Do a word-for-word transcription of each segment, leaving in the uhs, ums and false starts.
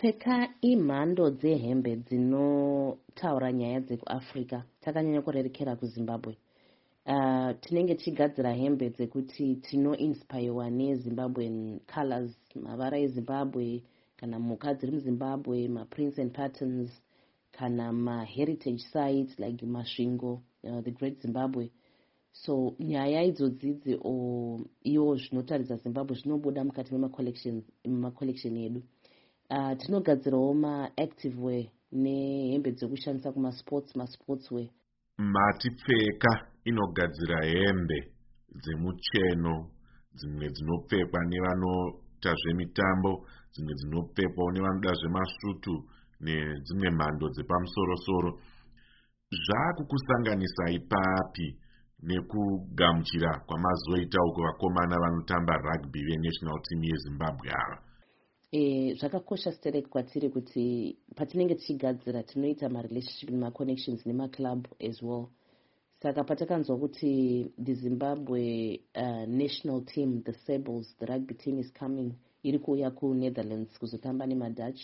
pfeka imhando dzehembe dzinotaura nyaya dzekuafrica takanyanya kurerekera kuzimbabwe. Uh, tinenge tichigadzira hembe dzekuti tinoinspirewa nezimbabwean colors, mavara ezimbabwe kana mhuka dziri muzimbabwe, maprints and patterns kana maheritage sites like masvingo, uh, the great zimbabwe. So nyaya idzodzidzi o iwo zvinotaridza zimbabwe zvinobuda mukati memacollection edu. Uh, tinogadzirawo maactive wear nehembe dzekushandisa kumasports masports wear. Matipfeka inogadzira hembe dzemucheno, dzimwe dzinopfekwa nevanoita zvemitambo, dzimwe dzinopfekwa nevanoda zvemasutu nedzimwe mhando dzepamusoro-soro. Zvakukusanganisa ipapi nekugamuchira kwamazoita uko vakomana vanotamba rugby venational team yezimbabwe ava. E, zvakakosha sterek kwatiri kuti patinenge tichigadzira tinoita marelationship nemaconnections nemaclub as well. Saka patakanzwa kuti the Zimbabwe uh, national team, the Sables, the rugby team is coming, iri kuuya kuNetherlands kuzotamba nemadutch.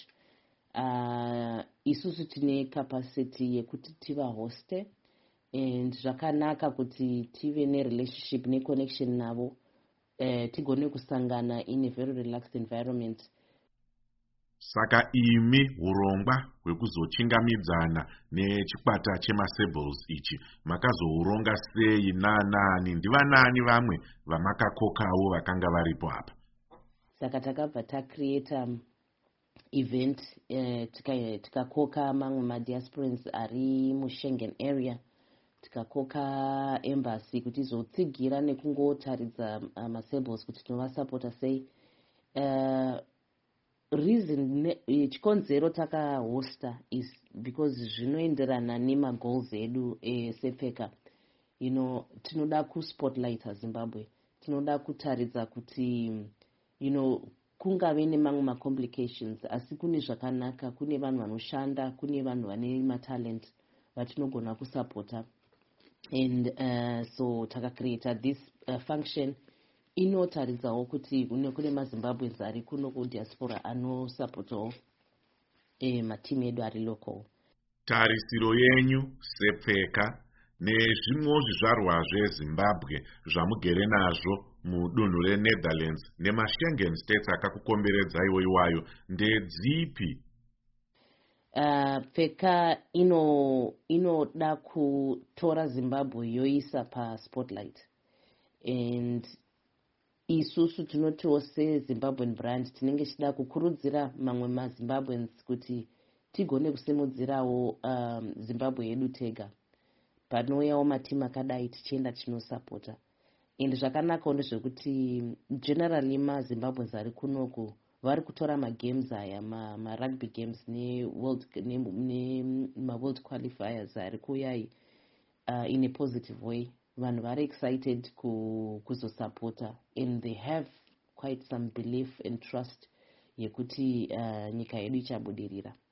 Uh, isusu tine capacity yekuti tiva hoste and zvakanaka kuti tive nerelationship neconnection navo, uh, tigone kusangana in a very relaxed environment. Saka imi urongwa hwekuzochingamidzana nechikwata chemaSables ichi makazohuronga sei nanani, ndivanani vamwe vamakakokawo vakanga varipo apa? Saka takabva tacreata event uh, tikakoka mamwe madiasporans ari muSchengen area, tikakoka embassy kuti izotsigira nekungotaridza uh, maSables kuti tinovasapota sei. Uh, reason chikonzero takahosta is because zvinoenderana nemagoals edu esepfeka. You know, tinoda kuspotlighta Zimbabwe, tinoda kutaridza kuti you know kungave nemamwe macomplications asi kune zvakanaka, kune vanhu vanoshanda, kune vanhu vane matalent vatinogona kusapota. And uh, so takacreata this uh, function inotaridzawo kuti kune maZimbabweans ari kuno kudiaspora anosapotawo eh, matimu edu ari local. Tarisiro yenyu sepfeka nezvimwewo zvizvarwa zveZimbabwe zvamugere nazvo mudunhu reNetherlands nemashengen states akakukomberedzaiwo iwayo ndedzipi? Uh, pfeka ino inoda kutora Zimbabwe yoisa paspotlight, and isusu tinotiwo seZimbabwean brand tinenge tichida kukurudzira mamwe maZimbabweans kuti tigone kusimudzirawo um, Zimbabwe yedu tega. Panouyawo matimu akadai tichienda tichinosapota. And zvakanakawo ndezvekuti generally maZimbabweans ari kunoku vari kutora magames aya marugby ma games neworld nemaworld qualifiers ari kuyai uh, in a positive way. Vanhu vari excited kuzosapota and they have quite some belief and trust yekuti uh, nyika yedu ichabudirira.